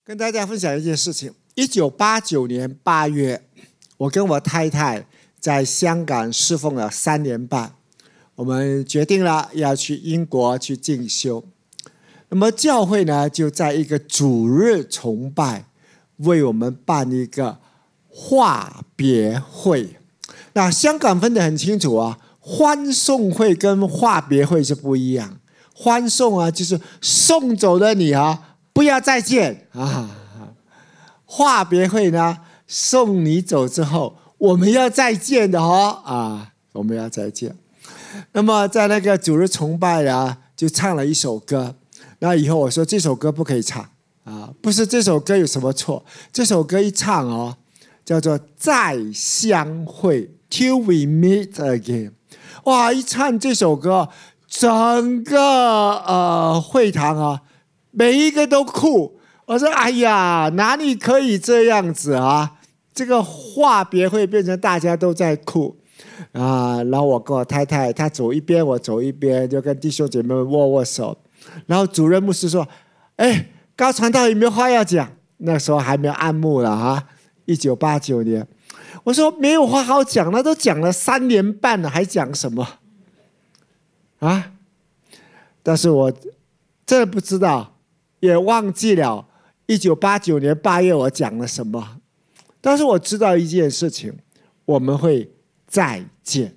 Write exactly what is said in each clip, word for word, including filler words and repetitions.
跟大家分享一件事情。一九八九年八月，我跟我太太在香港侍奉了三年半，我们决定了要去英国去进修。那么教会呢，就在一个主日崇拜为我们办一个话别会。那香港分得很清楚啊，欢送会跟话别会是不一样。欢送啊，就是送走了你啊，不要再见啊。话别会呢，送你走之后，我们要再见的哦啊，我们要再见。那么在那个主日崇拜啊，就唱了一首歌。那以后我说这首歌不可以唱啊，不是这首歌有什么错？这首歌一唱哦，叫做再相会 ，Till we meet again。哇，一唱这首歌，整个呃会堂啊，每一个都哭。我说：“哎呀，哪里可以这样子啊？这个话别会变成大家都在哭啊！”然后我跟我太太，她走一边，我走一边，就跟弟兄姐妹们握握手。然后主任牧师说：“哎，高传道有没有话要讲？”那时候还没有按幕了啊，一九八九年。我说：“没有话好讲了，都讲了三年半了，还讲什么啊？”但是我真的不知道，也忘记了。一九八九年八月我讲了什么？但是我知道一件事情，我们会再见。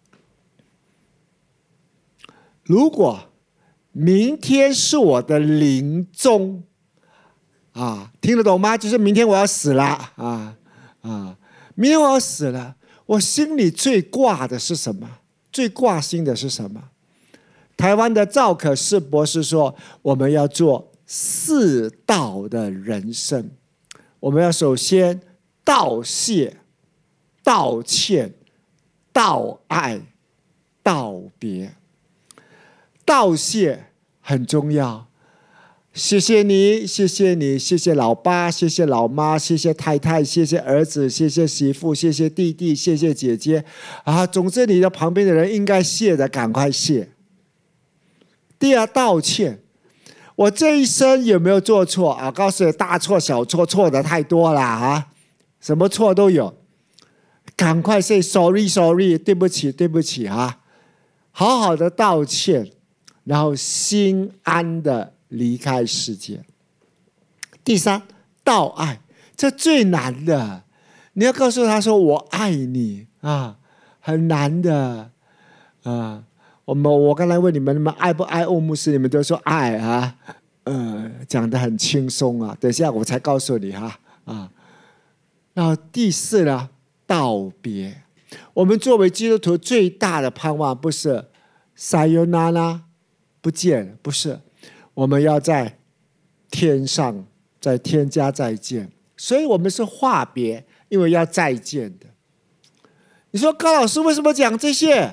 如果明天是我的临终啊，听得懂吗？就是明天我要死了啊啊！明天我要死了，我心里最挂的是什么？最挂心的是什么？台湾的赵可士博士说，我们要做四道的人生。我们要首先道谢、道歉、道爱、道别。道谢很重要，谢谢你，谢谢你，谢谢老爸，谢谢老妈，谢谢太太，谢谢儿子，谢谢媳妇，谢谢弟弟，谢谢姐姐啊！总之，你的旁边的人应该谢的，赶快谢。第二，道歉。我这一生有没有做错啊？告诉你，大错小错，错的太多了啊！什么错都有，赶快 say sorry sorry， 对不起对不起啊！好好的道歉，然后心安的离开世界。第三，道爱，这最难的，你要告诉他说我爱你啊，很难的啊。我们我刚才问你们，你们爱不爱欧牧师？你们都说爱啊，呃，讲得很轻松啊。等一下我才告诉你哈啊。然后第四呢，道别。我们作为基督徒最大的盼望不是 sayonara 不见，不是，我们要在天上，在天家再见。所以我们是话别，因为要再见的。你说高老师为什么讲这些？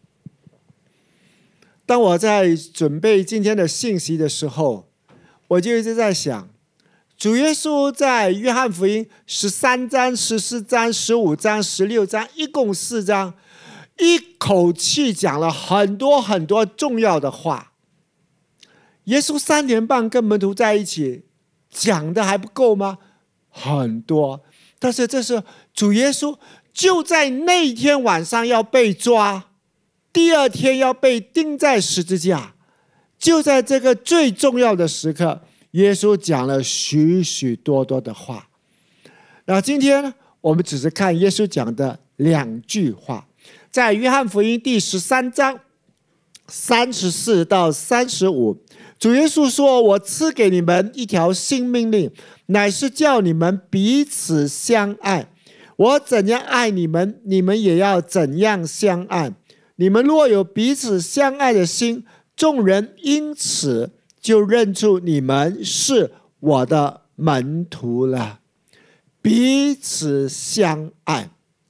当我在准备今天的信息的时候，我就一直在想，主耶稣在约翰福音十三章、十四章、十五章、十六章，一共四章，一口气讲了很多很多重要的话。耶稣三年半跟门徒在一起，讲的还不够吗？很多。但是这是主耶稣就在那一天晚上要被抓，第二天要被钉在十字架，就在这个最重要的时刻，耶稣讲了许许多多的话。那今天呢，我们只是看耶稣讲的两句话，在约翰福音第十三章三十四到三十五，主耶稣说：“我赐给你们一条新命令，乃是叫你们彼此相爱。我怎样爱你们，你们也要怎样相爱。你们若有彼此相爱的心，众人因此就认出你们是我的门徒了。”彼此相爱，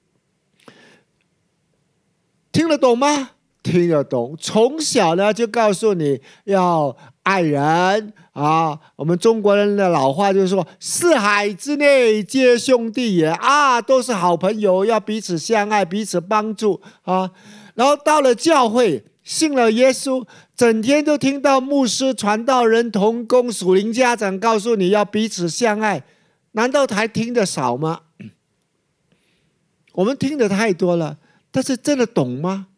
听得懂吗？听得懂。从小呢就告诉你要爱人啊。我们中国人的老话就是说，四海之内皆兄弟也啊，都是好朋友，要彼此相爱，彼此帮助啊。然后到了教会，信了耶稣， 整天都听到牧师、传道人、同工、属灵家长告诉你要彼此相爱，难道还听得少吗？我们听得太多了，但是真的懂吗？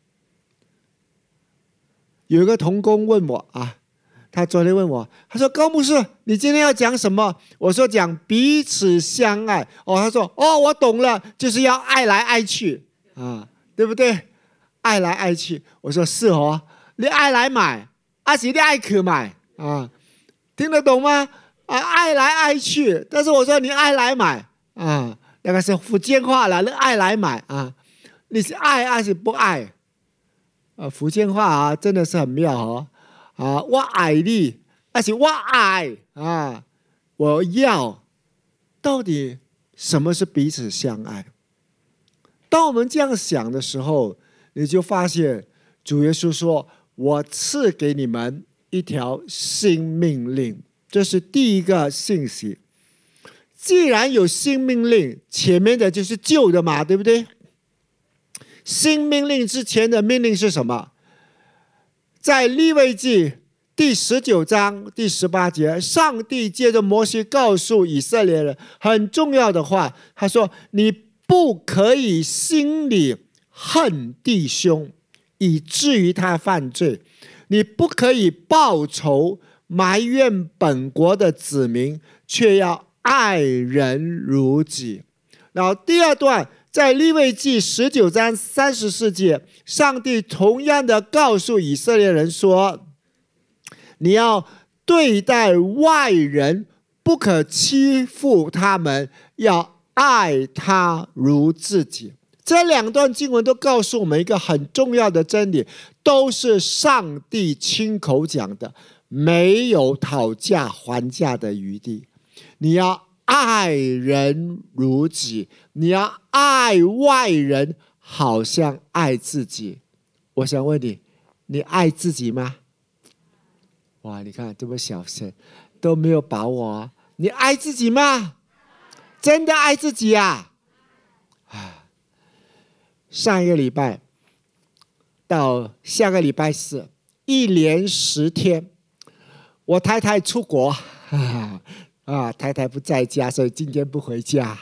有一个同工问我啊，他昨天问我，他说高牧师，你今天要讲什么？我说讲彼此相爱。哦，他说哦，我懂了，就是要爱来爱去啊，对不对？爱来爱去。我说是哦，你爱来买，还是你爱去买啊？听得懂吗？啊，爱来爱去。但是我说你爱来买啊，那个是福建话了，你爱来买啊，你是爱还是不爱？啊，福建话啊，真的是很妙哦。啊，我爱你，而且我爱啊，我要。到底什么是彼此相爱？当我们这样想的时候，你就发现主耶稣说：“我赐给你们一条新命令。”这是第一个信息。既然有新命令，前面的就是旧的嘛，对不对？新命令之前的命令是什么？在利未记第十九章第十八节，上帝借着摩西告诉以色列人很重要的话，他说：“你不可以心里恨弟兄，以至于他犯罪；你不可以报仇，埋怨本国的子民，却要爱人如己。”然后第二段，在利未记十九章三十四节，上帝同样的告诉以色列人说：“你要对待外人，不可欺负他们，要爱他如自己。”这两段经文都告诉我们一个很重要的真理，都是上帝亲口讲的，没有讨价还价的余地。你要爱人如己，你要爱外人好像爱自己。我想问你，你爱自己吗？哇，你看这么小声，都没有把握啊！你爱自己吗？真的爱自己啊？啊，上一个礼拜到下个礼拜四，一连十天，我太太出国，哈哈啊，太太不在家，所以今天不回家。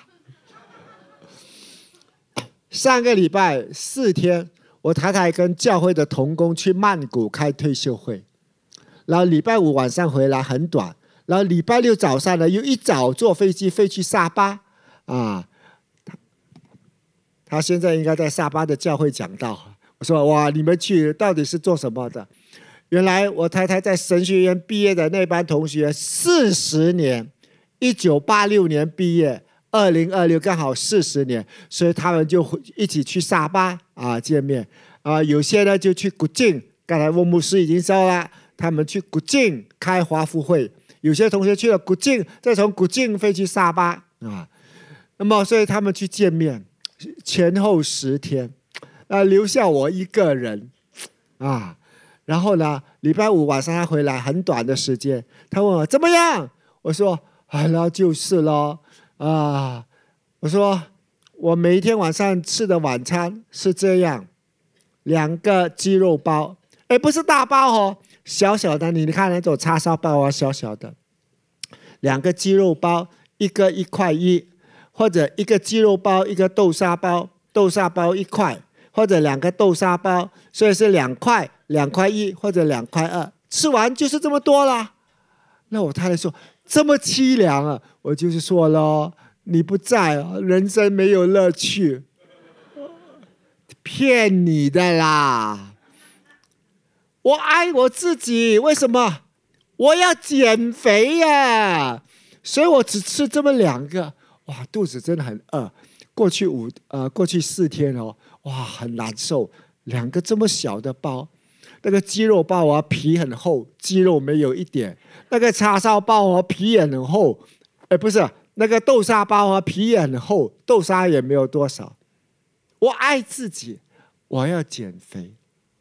上个礼拜四天，我太太跟教会的同工去曼谷开退休会，然后礼拜五晚上回来很短，然后礼拜六早上呢又一早坐飞机飞去沙巴啊。他现在应该在沙巴的教会讲道。我说哇，你们去到底是做什么的？原来我太太在神学院毕业的那班同学，四十年。一九八六年毕业，二零二六刚好四十年，所以他们就一起去沙巴啊见面啊。有些呢就去古晋，刚才翁牧师已经说了，他们去古晋开华福会。有些同学去了古晋，再从古晋飞去沙巴啊。那么所以他们去见面，前后十天，啊留下我一个人啊。然后呢，礼拜五晚上他回来，很短的时间，他问我怎么样，我说。哎，那就是咯啊！我说我每一天晚上吃的晚餐是这样，两个鸡肉包，哎，不是大包哦，小小的，你看那种叉烧包啊，小小的，两个鸡肉包，一个一块一，或者一个鸡肉包，一个豆沙包，豆沙包一块，或者两个豆沙包，所以是两块，两块一或者两块二，吃完就是这么多啦。那我太太说。这么凄凉啊！我就是说了，你不在啊，人生没有乐趣，骗你的啦！我爱我自己，为什么？我要减肥呀，所以我只吃这么两个。哇，肚子真的很饿。过去五呃，过去四天哦，哇，很难受。两个这么小的包。那个鸡肉包啊，皮很厚，鸡肉没有一点。那个叉烧包啊，皮也很厚，哎，不是那个豆沙包啊，皮也很厚，豆沙也没有多少。我爱自己，我要减肥。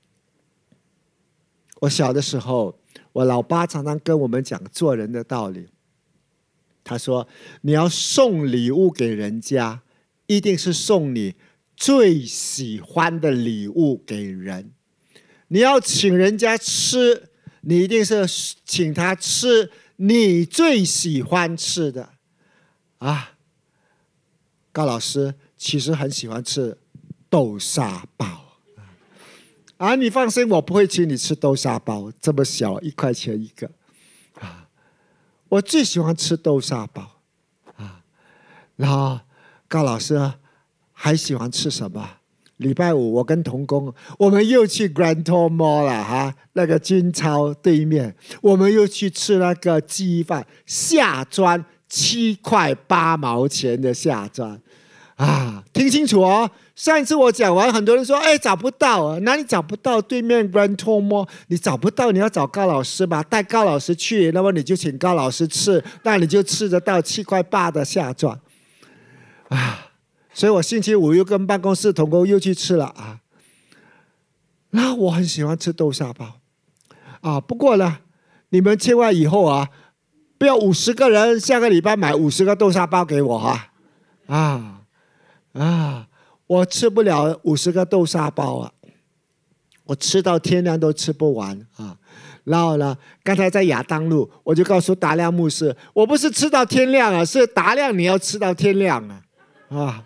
我小的时候，我老爸常常跟我们讲做人的道理。他说：“你要送礼物给人家，一定是送你最喜欢的礼物给人。” 你要请人家吃，你一定是请他吃你最喜欢吃的啊。高老师其实很喜欢吃豆沙包啊，你放心，我不会请你吃豆沙包，这么小一块钱一个啊。我最喜欢吃豆沙包啊。然后高老师还喜欢吃什么？礼拜五我跟同工，我们又去 Grand Tour Mall 了哈，那个金超对面，我们又去吃那个鸡饭，下砖七块八毛钱的下砖啊！听清楚哦，上一次我讲完，很多人说，哎，找不到啊，哪里找不到？对面 Grand Tour Mall 你找不到，你要找高老师吧，带高老师去，那么你就请高老师吃，那你就吃得到七块八的下砖啊！所以我星期五又跟办公室同工又去吃了啊。那我很喜欢吃豆沙包啊，不过呢，你们千万以后啊，不要五十个人下个礼拜买五十个豆沙包给我哈啊啊！我吃不了五十个豆沙包啊，我吃到天亮都吃不完啊。然后呢，刚才在亚当路，我就告诉达亮牧师，我不是吃到天亮啊，是达亮你要吃到天亮啊啊！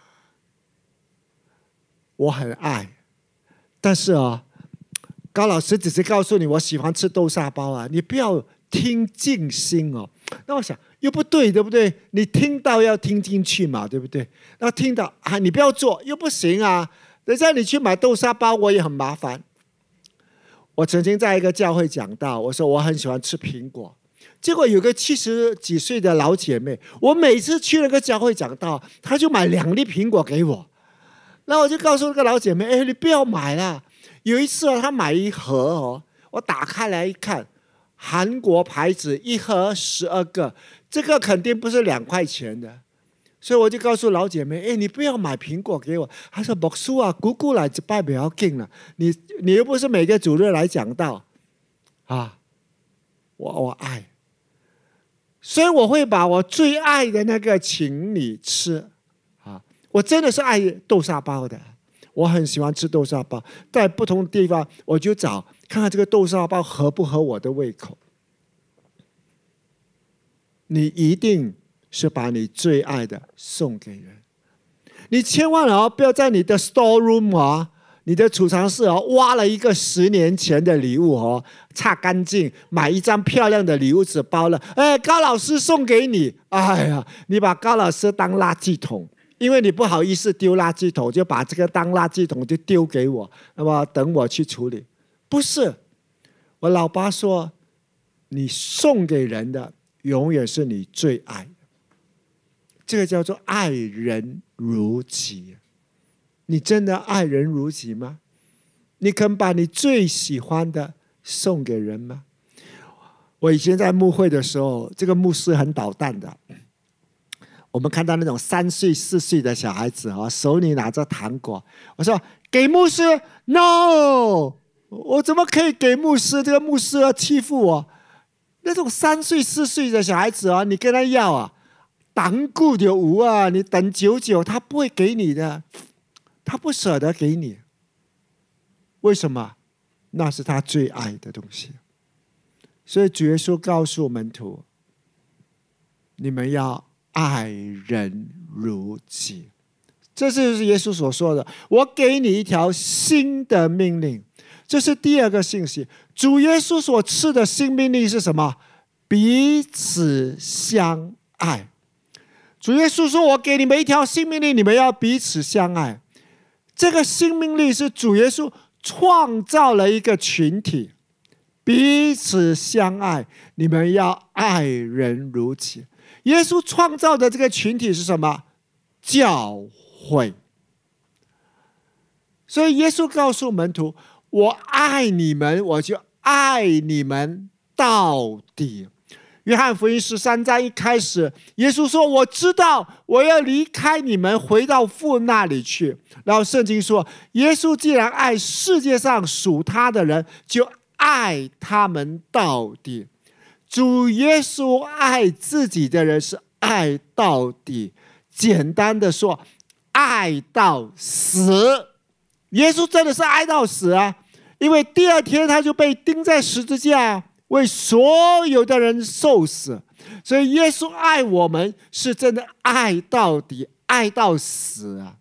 我很爱，但是啊，高老师只是告诉你我喜欢吃豆沙包啊，你不要听进心哦。那我想又不对，对不对？你听到要听进去嘛，对不对？那听到啊，你不要做又不行啊。等下你去买豆沙包，我也很麻烦。我曾经在一个教会讲到，我说我很喜欢吃苹果，结果有个七十几岁的老姐妹，我每次去那个教会讲到，她就买两粒苹果给我。然后我就告诉那个老姐妹，哎，你不要买了。有一次、哦、她买一盒哦，我打开来一看，韩国牌子，一盒十二个，这个肯定不是两块钱的。所以我就告诉老姐妹，哎，你不要买苹果给我。她说，牧师啊，姑姑来就拜不要紧了，你你又不是每个主日来讲道啊。我我爱，所以我会把我最爱的那个请你吃。我真的是爱豆沙包的，我很喜欢吃豆沙包，在不同的地方我就找看看这个豆沙包合不合我的胃口。你一定是把你最爱的送给人，你千万哦不要在你的 store room 啊，你的储藏室哦挖了一个十年前的礼物哦，擦干净，买一张漂亮的礼物纸包了，哎，高老师送给你，哎呀，你把高老师当垃圾桶。因为你不好意思丢垃圾桶，就把这个当垃圾桶就丢给我，那么等我去处理。不是，我老爸说，你送给人的永远是你最爱的，这个叫做爱人如己。你真的爱人如己吗？你肯把你最喜欢的送给人吗？我以前在牧会的时候，这个牧师很捣蛋的。我们看到那种三岁四岁的小孩子啊，手里拿着糖果，我说给牧师 ，no， 我怎么可以给牧师？这个牧师要欺负我。那种三岁四岁的小孩子啊，你跟他要啊，党固就无啊，你等久久他不会给你的，他不舍得给你。为什么？那是他最爱的东西。所以主耶稣告诉门徒，你们要爱人如己，这就是耶稣所说的，我给你一条新的命令。这是第二个信息，主耶稣所赐的新命令是什么？彼此相爱。主耶稣说，我给你们一条新命令，你们要彼此相爱。这个新命令是主耶稣创造了一个群体，彼此相爱，你们要爱人如己。耶稣创造的这个群体是什么？教会。所以耶稣告诉门徒，我爱你们，我就爱你们到底。约翰福音十三章一开始，耶稣说，我知道我要离开你们回到父那里去。然后圣经说，耶稣既然爱世界上属他的人，就爱他们到底。主耶稣爱自己的人是爱到底，简单的说，爱到死。耶稣真的是爱到死啊！ 因为第二天他就被钉在十字架，为所有的人受死。所以耶稣爱我们是真的爱到底，爱到死啊！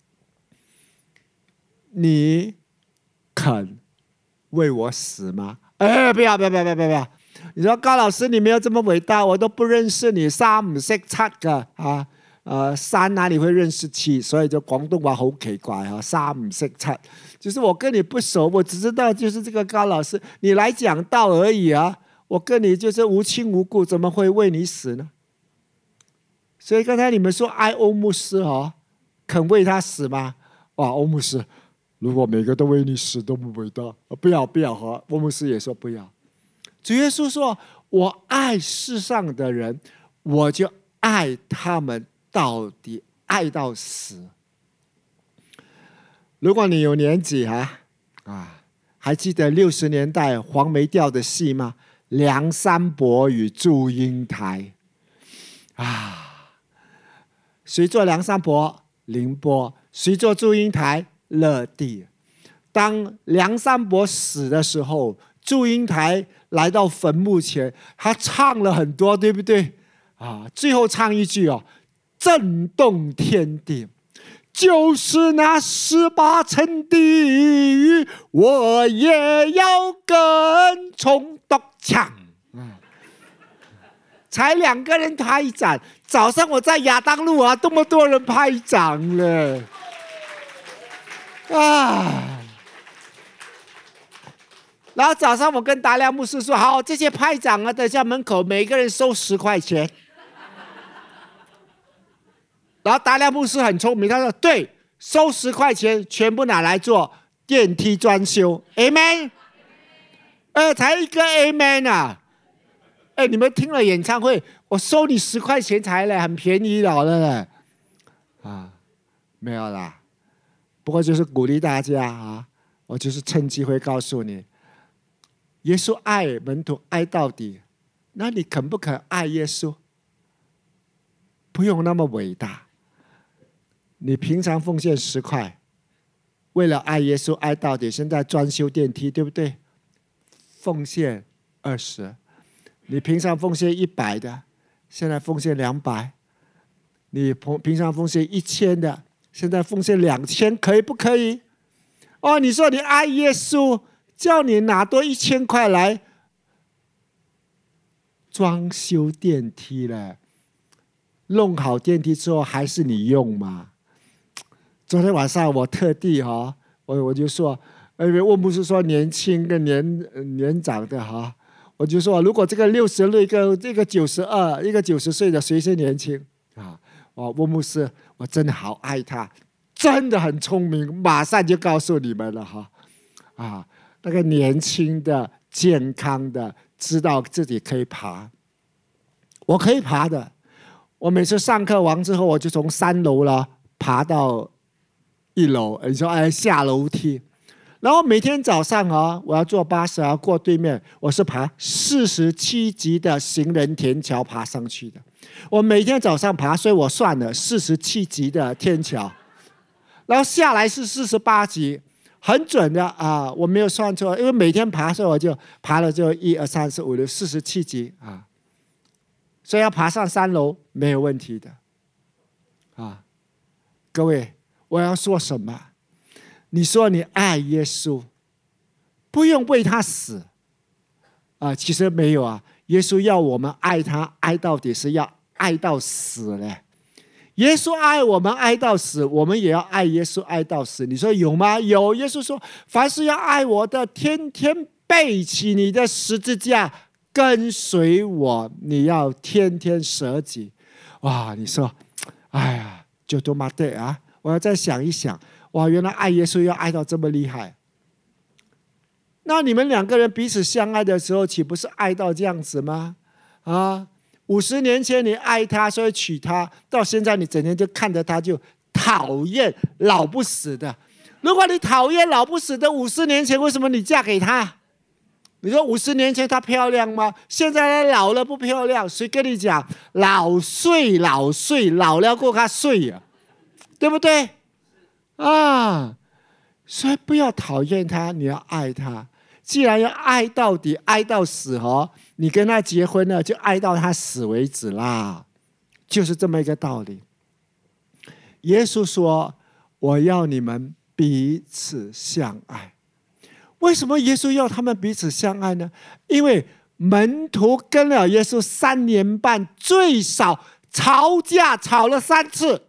你肯为我死吗？哎，不要不要不要不要不要！你說高老師你沒有這麼偉大，我都不認識你，三唔識七㗎啊！呃，三哪裡會認識七？所以就廣東話好奇怪啊，三唔識七，就是我跟你不熟，我只知道就是這個高老師，你來講道而已啊，我跟你就是無親無故，怎麼會為你死呢？所以剛才你們說愛歐牧師哦，肯為他死嗎？哇，歐牧師，如果每個都為你死都不偉大，不要不要哈，歐牧師也說不要。主耶穌說：“我愛世上的人，我就愛他們到底，愛到死。”如果你有年紀啊，啊，還記得六十年代黃梅調的戲嗎？梁山伯與祝英台啊，誰做梁山伯？凌波。誰做祝英台？樂蒂。當梁山伯死的時候，祝英台來到墳墓前，他唱了很多，對不對？啊，最後唱一句哦，震動天地，就是那十八層地獄，我也要跟從獨唱。嗯，才兩個人拍掌，早上我在亞當路啊，這麼多人拍掌了，啊！然後早上我跟達亮牧師說：“好，這些拍掌啊，等下門口每個人收十塊錢。”然後達亮牧師很聰明，他說：“對，收十塊錢，全部拿來做電梯裝修。”Amen。哎，才一個 Amen 啊！哎，你們聽了演唱會，我收你十塊錢才嘞，很便宜了嘞。啊，沒有啦。不過就是鼓勵大家啊，我就是趁機會告訴你。耶穌愛門徒愛到底，那你肯不肯愛耶穌？不用那麼偉大，你平常奉獻十塊，為了愛耶穌愛到底，現在裝修電梯，對不對？奉獻二十，你平常奉獻一百的，現在奉獻兩百，你平常奉獻一千的，現在奉獻兩千，可以不可以？哦，你說你愛耶穌，叫你拿多一千塊來裝修電梯了，弄好電梯之後還是你用嘛？昨天晚上我特地哈，我我就說，因為我不是說年輕跟年年長的哈，我就說如果這個六十歲一個一個九十二，一個九十歲的誰是年輕啊？哦，沃牧師，我真的好愛他，真的很聰明，馬上就告訴你們了哈啊。那個年輕的、健康的，知道自己可以爬，我可以爬的。我每次上課完之後，我就從三樓了爬到一樓。你說哎，下樓梯。然後每天早上啊，我要坐巴士啊過對面，我是爬四十七級的行人天橋爬上去的。我每天早上爬，所以我算了四十七級的天橋，然後下來是四十八級。很準的啊，我沒有算錯，因為每天爬，所以我就爬了就一二三四五六四十七級啊，所以要爬上三樓沒有問題的啊。各位，我要說什麼？你說你愛耶穌，不用為他死啊，其實沒有啊。耶穌要我們愛他，愛到底是要愛到死嘞。耶穌愛我們愛到死，我們也要愛耶穌愛到死。你說有嗎？有。耶穌說：“凡是要愛我的，天天背起你的十字架，跟隨我。你要天天捨己。”哇！你說，哎呀，就多麼對啊！我要再想一想，哇，原來愛耶穌要愛到這麼厲害。那你們兩個人彼此相愛的時候，豈不是愛到這樣子嗎？啊！五十年前你愛他，所以娶她，到現在你整天就看着他就討厭，老不死的。如果你討厭老不死的，五十年前為什麼你嫁給他？你說五十年前她漂亮嗎？現在她老了不漂亮，誰跟你講老睡老睡老了過她睡呀？對不對？啊！ 所以不要讨厌他，你要爱他。既然要爱到底，爱到死哦，你跟他结婚了，就爱到他死为止啦，就是这么一个道理。耶稣说：“我要你们彼此相爱。”为什么耶稣要他们彼此相爱呢？因为门徒跟了耶稣三年半，最少吵架吵了三次。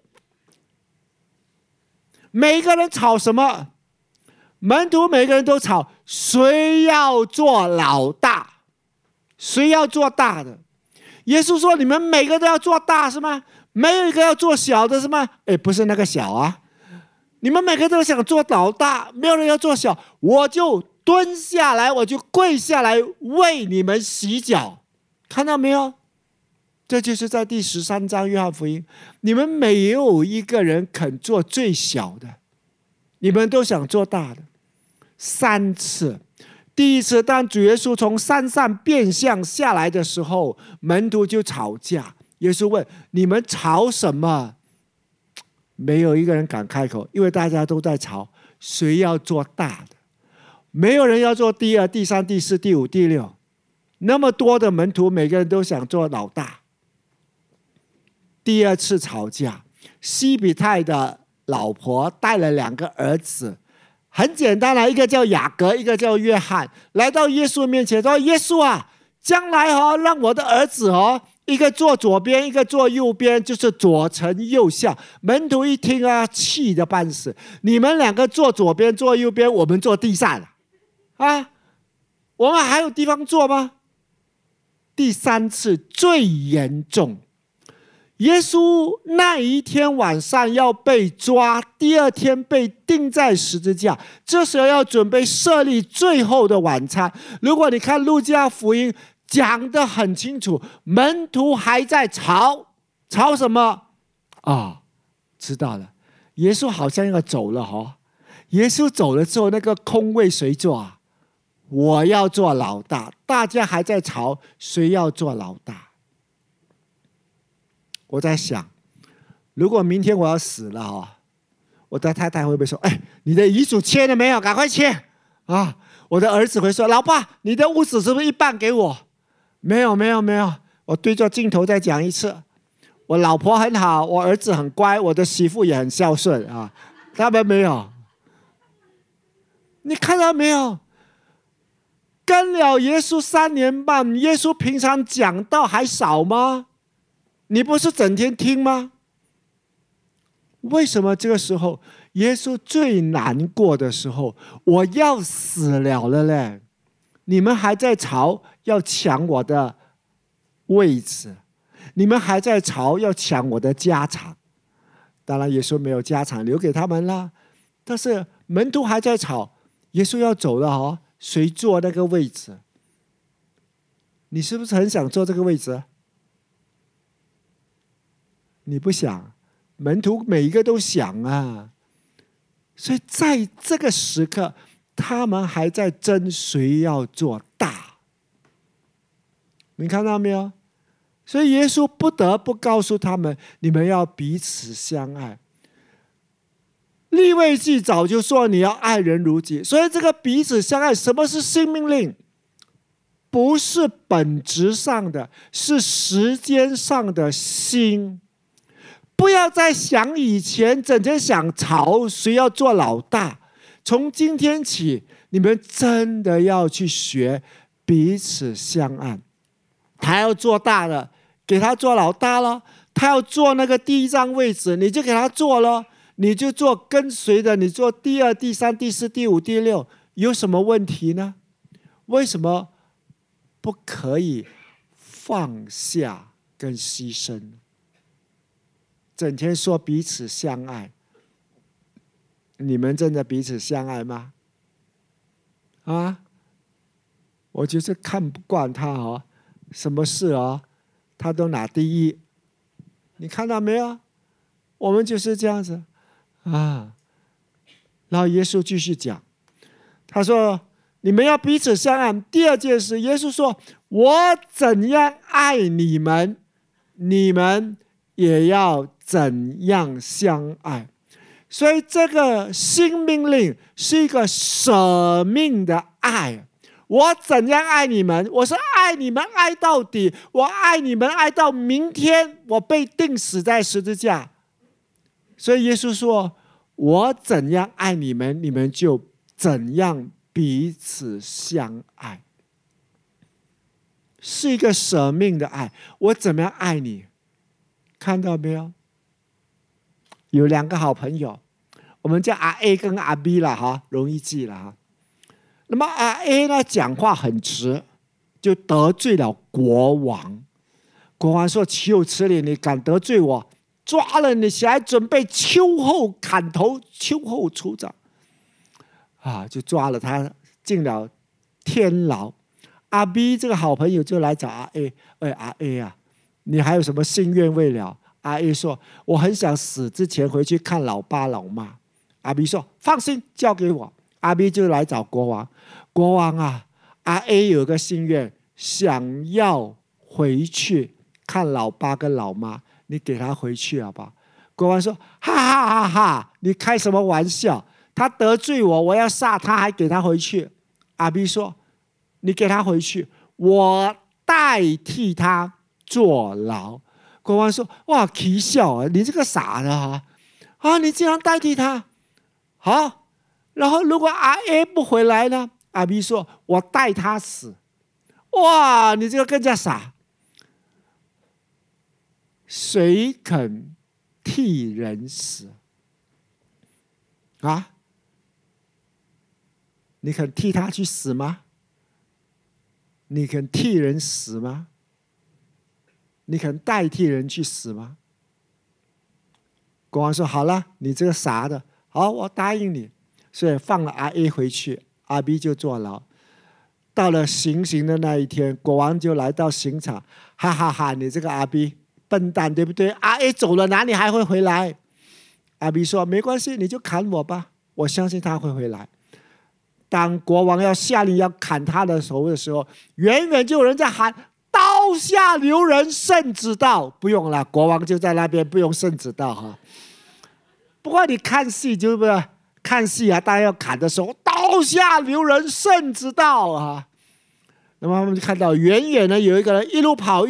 每个人吵什么？门徒每个人都吵，谁要做老大？谁要做大的？耶稣说：“你们每个都要做大是吗？没有一个要做小的是吗？”哎，不是那个小啊，你们每个都想做老大，没有人要做小，我就蹲下来，我就跪下来为你们洗脚，看到没有？这就是在第十三章约翰福音，你们没有一个人肯做最小的，你们都想做大的。三次，第一次当主耶稣从山上变相下来的时候，门徒就吵架。耶稣问：“你们吵什么？”没有一个人敢开口，因为大家都在吵谁要做大的，没有人要做第二、第三、第四、第五、第六。那么多的门徒，每个人都想做老大。第二次吵架，西比泰的老婆带了两个儿子，很简单了，一个叫雅各，一个叫约翰，来到耶稣面前说：“耶稣啊，将来哦，让我的儿子哦，一个坐左边，一个坐右边，就是左丞右相。”门徒一听啊，气得半死。你们两个坐左边，坐右边，我们坐地上了啊？我们还有地方坐吗？第三次最严重。耶稣那一天晚上要被抓，第二天被钉在十字架，这时候要准备设立最后的晚餐。如果你看路加福音讲得很清楚，门徒还在吵，吵什么啊、哦？知道了，耶稣好像要走了哦。耶稣走了之后，那个空位谁坐啊？我要做老大，大家还在吵谁要做老大。我在想，如果明天我要死了哦，我的太太会不会说：“哎，你的遗嘱签了没有？赶快签啊！”我的儿子会说：“老爸，你的屋子是不是一半给我？”没有，没有，没有。我对着镜头再讲一次：我老婆很好，我儿子很乖，我的媳妇也很孝顺啊。他们没有，你看到没有？跟了耶稣三年半，耶稣平常讲道还少吗？你不是整天听吗？为什么这个时候耶稣最难过的时候，我要死了了嘞，你们还在吵要抢我的位置，你们还在吵要抢我的家产。当然耶稣没有家产留给他们啦，但是门徒还在吵，耶稣要走了哦，谁坐那个位置？你是不是很想坐这个位置？你不想，门徒每一个都想啊。所以在这个时刻，他们还在争谁要做大。你看到没有？所以耶稣不得不告诉他们：你们要彼此相爱。利未记早就说你要爱人如己，所以这个彼此相爱，什么是新命令？不是本质上的，是时间上的新。不要再想以前，整天想吵谁要做老大。从今天起，你们真的要去学彼此相爱。他要做大了，给他做老大了；他要做那个第一张位置，你就给他做了，你就做跟随的，你做第二、第三、第四、第五、第六，有什么问题呢？为什么不可以放下跟牺牲？整天说彼此相爱，你们真的彼此相爱吗？啊，我就是看不惯他哦，什么事哦，他都拿第一。你看到没有？我们就是这样子啊。然后耶稣继续讲，他说：“你们要彼此相爱。”第二件事，耶稣说：“我怎样爱你们，你们也要怎样相爱。” 所以这个新命令是一个舍命的爱。我怎样爱你们？我是爱你们爱到底，我爱你们爱到明天我被钉死在十字架。所以耶稣说，我怎样爱你们，你们就怎样彼此相爱。是一个舍命的爱。我怎么样爱你？看到没有？有两个好朋友，我们叫阿 A 跟阿 B 了哈，容易记了哈。那么阿 A 呢，讲话很直，就得罪了国王。国王说：“岂有此理！你敢得罪我，抓了你起来，准备秋后砍头，秋后出斩。”啊，就抓了他，进了天牢。阿 B 这个好朋友就来找阿 A， 哎，阿 A 啊，你还有什么心愿未了？阿 A 说：“我很想死之前回去看老爸老妈。”阿 B 说：“放心，交给我。”阿 B 就来找国王，国王啊，阿 A 有个心愿，想要回去看老爸跟老妈，你给他回去好不好？国王说：“哈哈哈哈，你开什么玩笑？他得罪我，我要杀他，还给他回去？”阿 B 说：“你给他回去，我代替他坐牢。”国王说：“哇，奇笑啊！你这个傻的哈、啊，啊，你竟然代替他，好。然后如果阿 A 不回来呢？”阿 B 说：“我代他死。”哇，你这个更加傻。谁肯替人死啊？你肯替他去死吗？你肯替人死吗？你肯代替人去死吗？国王说：“好了，你这个傻的，好，我答应你。”所以放了阿 A 回去，阿 B 就坐牢。到了行刑的那一天，国王就来到刑场，哈哈哈！你这个阿 B 笨蛋，对不对？阿 A 走了，哪里还会回来？阿 B 说：“没关系，你就砍我吧，我相信他会回来。”当国王要下令要砍他的头的时候，远远就有人在喊：“刀下留人，圣旨到！”不用了，国王就在那边，不用圣旨到哈。不过你看戏就是不是？看戏啊，大家要砍的时候，刀下留人，圣旨到啊。那么我们就看到远远的有一个人一路跑。